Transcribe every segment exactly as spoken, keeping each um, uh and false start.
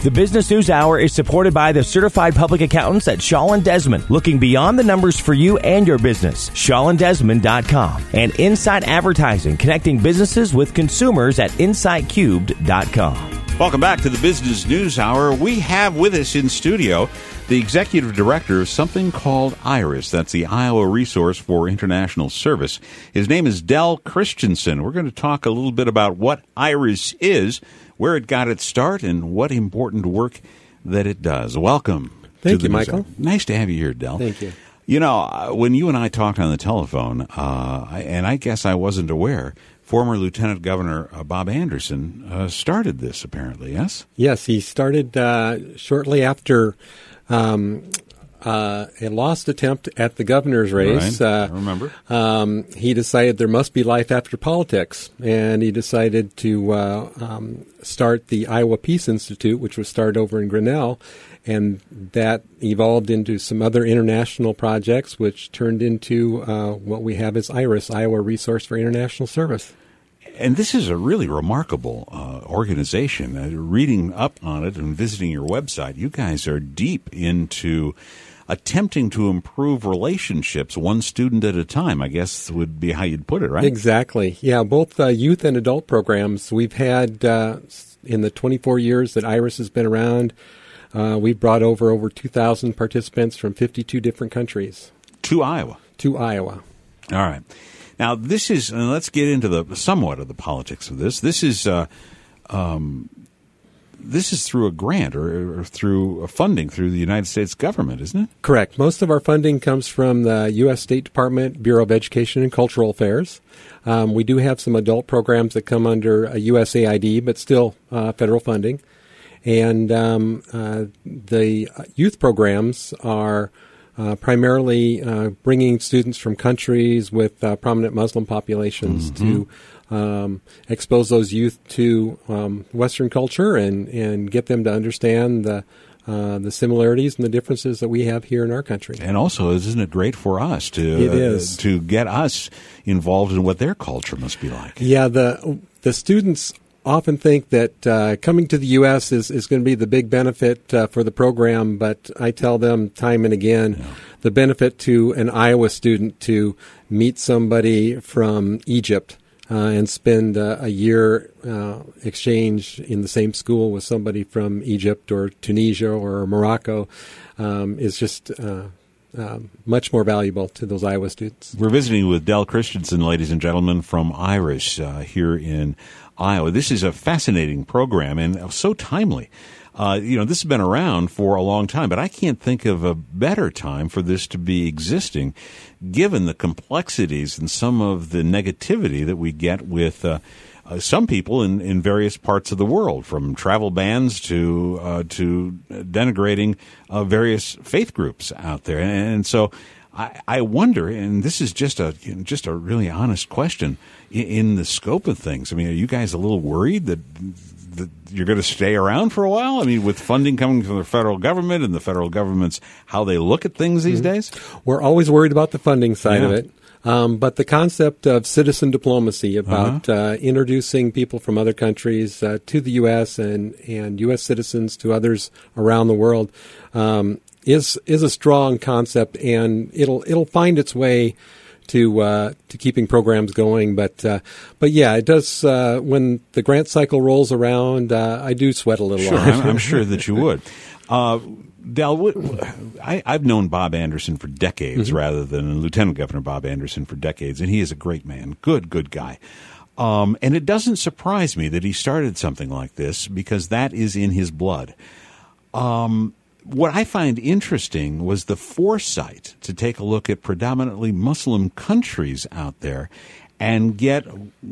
The Business News Hour is supported by the certified public accountants at Shaw and Desmond, looking beyond the numbers for you and your business. shaw and desmond dot com and Insight Advertising, connecting businesses with consumers at insight cubed dot com. Welcome back to the Business News Hour. We have with us in studio the executive director of something called IRIS. That's the Iowa Resource for International Service. His name is Del Christensen. We're going to talk a little bit about what IRIS is, where it got its start, and what important work that it does. Welcome. Thank to you, the Michael. News Hour. Nice to have you here, Del. Thank you. You know, when you and I talked on the telephone, uh, and I guess I wasn't aware, former Lieutenant Governor uh, Bob Anderson uh, started this, apparently, yes? Yes, he started uh, shortly after um, uh, a lost attempt at the governor's race. Right. Uh, I remember. Um, he decided there must be life after politics, and he decided to uh, um, start the Iowa Peace Institute, which was started over in Grinnell, and that evolved into some other international projects, which turned into uh, what we have as IRIS, Iowa Resource for International Service. And this is a really remarkable uh, organization. Uh, reading up on it and visiting your website, you guys are deep into attempting to improve relationships one student at a time, I guess would be how you'd put it, right? Exactly. Yeah, both uh, youth and adult programs. We've had, uh, in the twenty-four years that IRIS has been around, uh, we've brought over over two thousand participants from fifty-two different countries. To Iowa. To Iowa. All right. Now, this is, and let's get into the somewhat of the politics of this. This is, uh, um, this is through a grant or, or through a funding through the United States government, isn't it? Correct. Most of our funding comes from the U S State Department, Bureau of Education and Cultural Affairs. Um, we do have some adult programs that come under a U S A I D, but still uh, federal funding. And um, uh, the youth programs are Uh, primarily uh, bringing students from countries with uh, prominent Muslim populations mm-hmm. to um, expose those youth to um, Western culture and, and get them to understand the uh, the similarities and the differences that we have here in our country. And also, isn't it great for us to It is. Uh, to get us involved in what their culture must be like? Yeah, the the students often think that uh, coming to the U S is, is going to be the big benefit uh, for the program, but I tell them time and again Yeah. the benefit to an Iowa student to meet somebody from Egypt uh, and spend uh, a year uh, exchange in the same school with somebody from Egypt or Tunisia or Morocco um, is just uh, uh, much more valuable to those Iowa students. We're visiting with Del Christensen, ladies and gentlemen, from IRIS uh, here in Iowa. This is a fascinating program and so timely. Uh, you know, this has been around for a long time, but I can't think of a better time for this to be existing, given the complexities and some of the negativity that we get with uh, uh, some people in, in various parts of the world, from travel bans to uh, to denigrating uh, various faith groups out there. And, and so I, I wonder, and this is just a you know, just a really honest question, in, in the scope of things. I mean, are you guys a little worried that, that you're going to stay around for a while? I mean, with funding coming from the federal government and the federal government's how they look at things these mm-hmm. days? We're always worried about the funding side yeah. of it. Um, but the concept of citizen diplomacy, about uh-huh. uh, introducing people from other countries uh, to the U S and, and U S citizens to others around the world, um, is is a strong concept, and it'll it'll find its way to uh, to keeping programs going. But uh, but yeah, it does. Uh, when the grant cycle rolls around, uh, I do sweat a little. Sure, on it. I'm, I'm sure that you would. Uh, Del, what, I, I've known Bob Anderson for decades, mm-hmm. rather than Lieutenant Governor Bob Anderson for decades, and he is a great man, good, good guy. Um, and it doesn't surprise me that he started something like this, because that is in his blood. Um, what I find interesting was the foresight to take a look at predominantly Muslim countries out there and get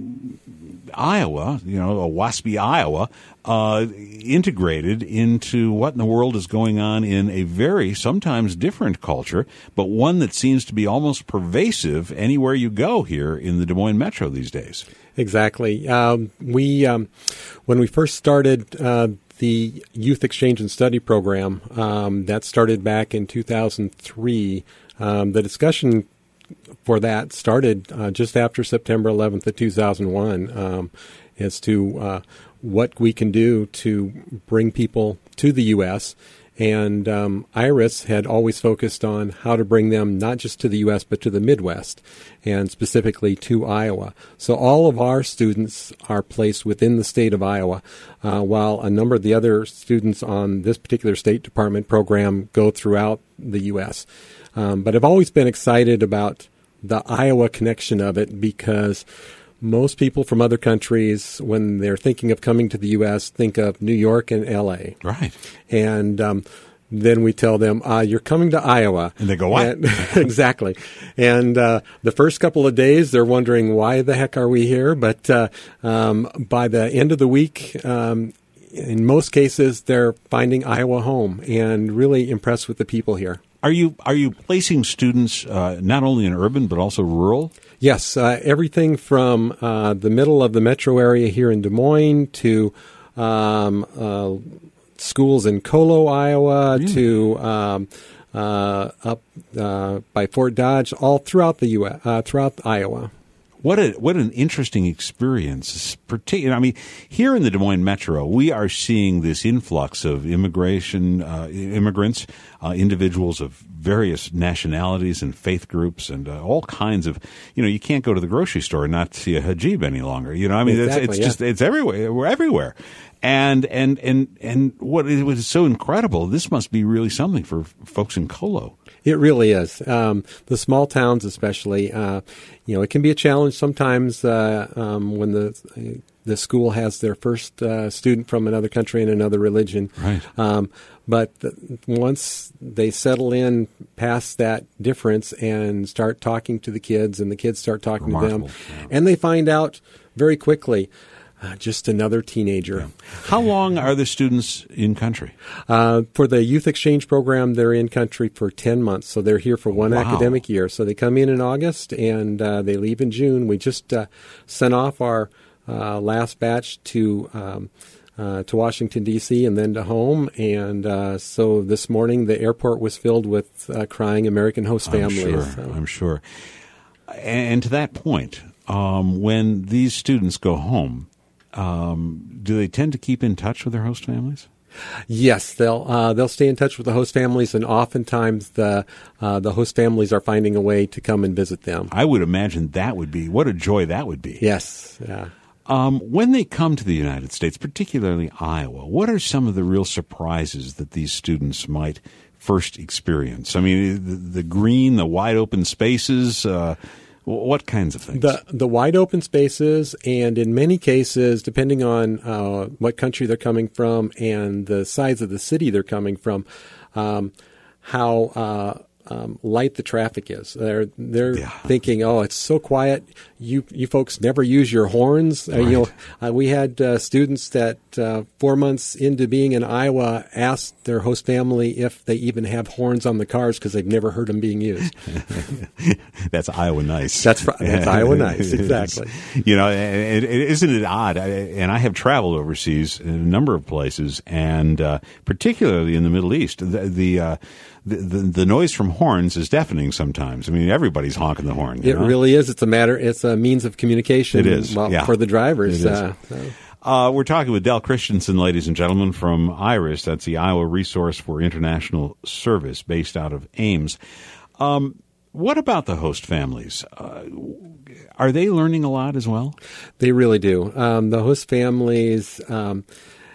Iowa, you know, a waspy Iowa, uh, integrated into what in the world is going on in a very, sometimes different culture, but one that seems to be almost pervasive anywhere you go here in the Des Moines Metro these days. Exactly. Um, we, um, when we first started uh, the Youth Exchange and Study Program, um, that started back in two thousand three, um, the discussion for that started uh, just after September eleventh of two thousand one, um, as to uh, what we can do to bring people to the U S, and um, IRIS had always focused on how to bring them not just to the U S but to the Midwest, and specifically to Iowa. So all of our students are placed within the state of Iowa, uh, while a number of the other students on this particular State Department program go throughout the U S. Um, but I've always been excited about the Iowa connection of it, because most people from other countries, when they're thinking of coming to the U S, think of New York and L A. Right. And um, then we tell them, uh, you're coming to Iowa. And they go, what? And, exactly. And uh, the first couple of days, they're wondering, why the heck are we here? But uh, um, by the end of the week, um, in most cases, they're finding Iowa home and really impressed with the people here. Are you are you placing students uh, not only in urban but also rural? Yes, uh, everything from uh, the middle of the metro area here in Des Moines to um, uh, schools in Colo, Iowa, really? to um, uh, up uh, by Fort Dodge, all throughout the U S, uh, throughout Iowa. What a what an interesting experience. Particularly, I mean, here in the Des Moines Metro, we are seeing this influx of immigration, uh, immigrants, uh, individuals of various nationalities and faith groups, and uh, all kinds of. You know, you can't go to the grocery store and not see a hijab any longer. You know, I mean, exactly, it's, it's yeah. just it's everywhere. We're everywhere. And and and and what is, what is so incredible? This must be really something for folks in Colo. It really is. Um, the small towns, especially, uh, you know, it can be a challenge sometimes uh, um, when the the school has their first uh, student from another country and another religion. Right. Um, but the, once they settle in past that difference and start talking to the kids, and the kids start talking Remarkable. to them, Yeah. and they find out very quickly. Uh, just another teenager. Yeah. How long are the students in country? Uh, for the youth exchange program, they're in country for ten months. So they're here for one Wow. academic year. So they come in in August and uh, they leave in June. We just uh, sent off our uh, last batch to um, uh, to Washington, D C, and then to home. And uh, so this morning the airport was filled with uh, crying American host families. I'm sure. So. I'm sure. And to that point, um, when these students go home, Um, do they tend to keep in touch with their host families? Yes, they'll uh, they'll stay in touch with the host families, and oftentimes the uh, the host families are finding a way to come and visit them. I would imagine that would be what a joy that would be. Yes. Yeah. Um, when they come to the United States, particularly Iowa, what are some of the real surprises that these students might first experience? I mean, the, the green, the wide open spaces. Uh, What kinds of things? The the wide open spaces, and in many cases, depending on uh, what country they're coming from and the size of the city they're coming from, um, how uh, um, light the traffic is. They're they're Yeah. thinking, oh, it's so quiet. You you folks never use your horns. Uh, Right. you know, uh, we had uh, students that uh, four months into being in Iowa asked their host family if they even have horns on the cars because they've never heard them being used. That's Iowa nice. That's that's Iowa nice, exactly. You know, it, it, isn't it odd? I, and I have traveled overseas in a number of places, and uh, particularly in the Middle East, the the, uh, the the the noise from horns is deafening sometimes. I mean, everybody's honking the horn. You It know? really is. It's a matter. It's a means of communication. It is, well, yeah. for the drivers. It is. Uh, so. Uh, we're talking with Del Christensen, ladies and gentlemen, from IRIS. That's the Iowa Resource for International Service, based out of Ames. Um, what about the host families? Uh, are they learning a lot as well? They really do. Um, the host families um,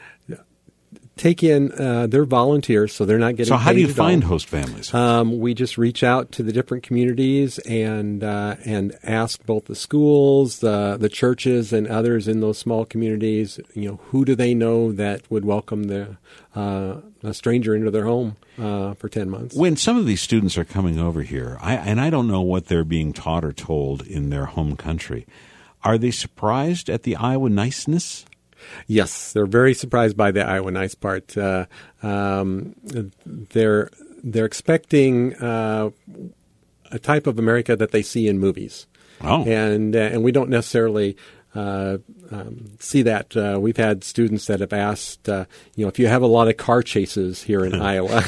take in, uh, they're volunteers, so they're not getting So how do paid you at find all. host families? Um, we just reach out to the different communities and uh, and ask both the schools, the the churches, and others in those small communities. You know, who do they know that would welcome the uh, a stranger into their home uh, for ten months? When some of these students are coming over here, I, and I don't know what they're being taught or told in their home country, are they surprised at the Iowa niceness? Yes, they're very surprised by the Iowa nice part. Uh, um, they're they're expecting uh, a type of America that they see in movies, Oh. and uh, and we don't necessarily uh, um, see that. Uh, we've had students that have asked, uh, you know, if you have a lot of car chases here in Iowa.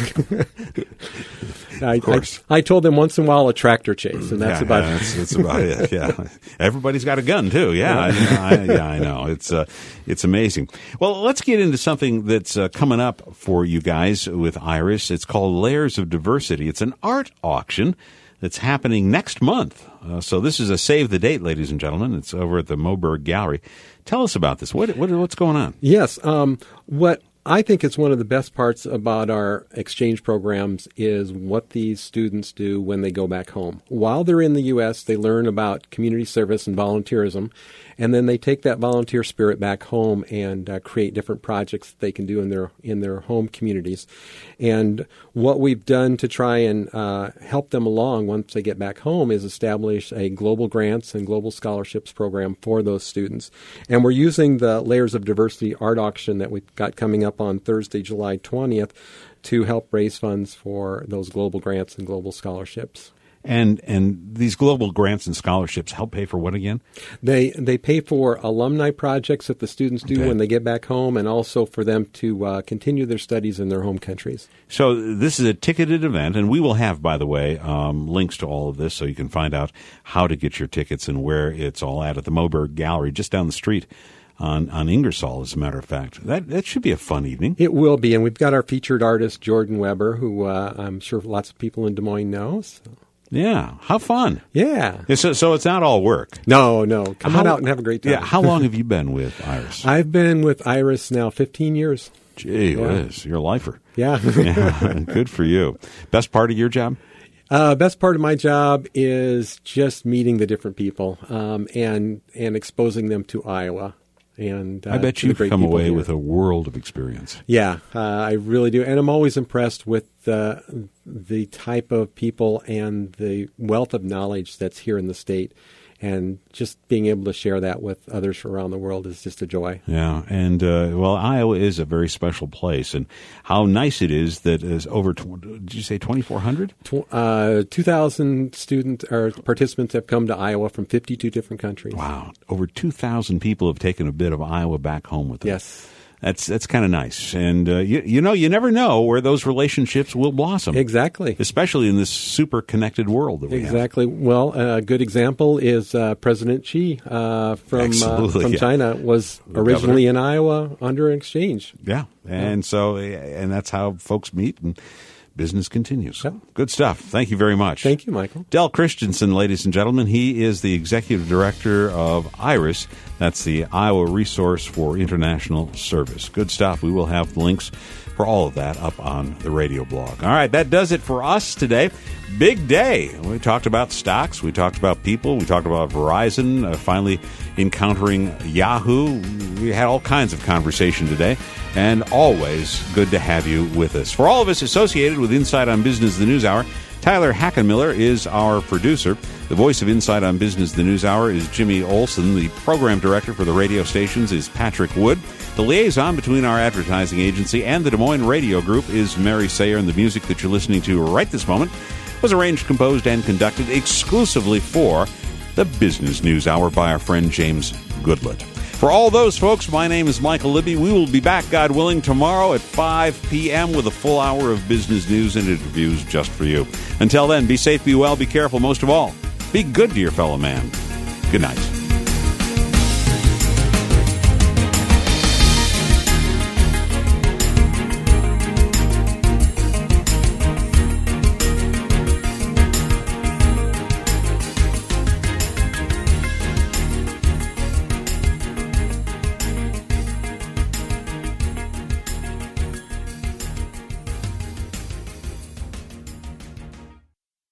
I, Of course. I, I told them once in a while a tractor chase, and that's yeah, about yeah, that's, that's about it. Yeah, everybody's got a gun too. Yeah, I, I, yeah, I know. It's uh, it's amazing. Well, let's get into something that's uh, coming up for you guys with Iris. It's called Layers of Diversity. It's an art auction that's happening next month. Uh, so this is a save the date, ladies and gentlemen. It's over at the Moberg Gallery. Tell us about this. What, what what's going on? Yes, um, what I think is one of the best parts about our exchange programs is what these students do when they go back home. While they're in the U S, they learn about community service and volunteerism, and then they take that volunteer spirit back home and uh, create different projects that they can do in their in their home communities. And what we've done to try and uh, help them along once they get back home is establish a global grants and global scholarships program for those students. And we're using the Layers of Diversity art auction that we've got coming up on Thursday, July twentieth, to help raise funds for those global grants and global scholarships. And and these global grants and scholarships help pay for what again? They they pay for alumni projects that the students do Okay. when they get back home, and also for them to uh, continue their studies in their home countries. So this is a ticketed event, and we will have, by the way, um, links to all of this so you can find out how to get your tickets and where it's all at at the Moberg Gallery, just down the street on, on Ingersoll, as a matter of fact. That that should be a fun evening. It will be, and we've got our featured artist, Jordan Weber, who uh, I'm sure lots of people in Des Moines know. So. Yeah, how fun. Yeah. Yeah, So, so it's not all work. No, no. Come How- on out and have a great time. Yeah, how long have you been with Iris? I've been with Iris now fifteen years. Gee Yeah. whiz, you're a lifer. Yeah. Yeah, good for you. Best part of your job? Uh, best part of my job is just meeting the different people um, and and exposing them to Iowa. And uh, I bet to the you've great come people away here. with a world of experience. Yeah, uh, I really do, and I'm always impressed with the the type of people and the wealth of knowledge that's here in the state, and just being able to share that with others around the world is just a joy. Yeah, and uh, well, Iowa is a very special place, and how nice it is that is over. Tw- did you say twenty-four hundred? Tw- Uh, two thousand students or participants have come to Iowa from fifty-two different countries. Wow, over two thousand people have taken a bit of Iowa back home with them. Yes. That's that's kind of nice, and uh, you you know you never know where those relationships will blossom. Exactly. Especially in this super connected world that we have. Exactly. Well, a good example is uh, President Xi uh, from uh, Absolutely, from yeah. China was The originally in Iowa under an exchange. Yeah, and so and that's how folks meet and business continues. Yep. Good stuff. Thank you very much. Thank you, Michael. Del Christensen, ladies and gentlemen, he is the executive director of IRIS. That's the Iowa Resource for International Service. Good stuff. We will have links for all of that up on the radio blog. All right, that does it for us today. Big day. We talked about stocks. We talked about people. We talked about Verizon uh, finally encountering Yahoo. We had all kinds of conversation today. And always good to have you with us. For all of us associated with Inside on Business, the News Hour, Tyler Hackenmiller is our producer. The voice of Inside on Business, the News Hour is Jimmy Olson. The program director for the radio stations is Patrick Wood. The liaison between our advertising agency and the Des Moines Radio Group is Mary Sayer. And the music that you're listening to right this moment was arranged, composed, and conducted exclusively for the Business News Hour by our friend James Goodlett. For all those folks, my name is Michael Libby. We will be back, God willing, tomorrow at five p.m. with a full hour of business news and interviews just for you. Until then, be safe, be well, be careful. Most of all, be good to your fellow man. Good night.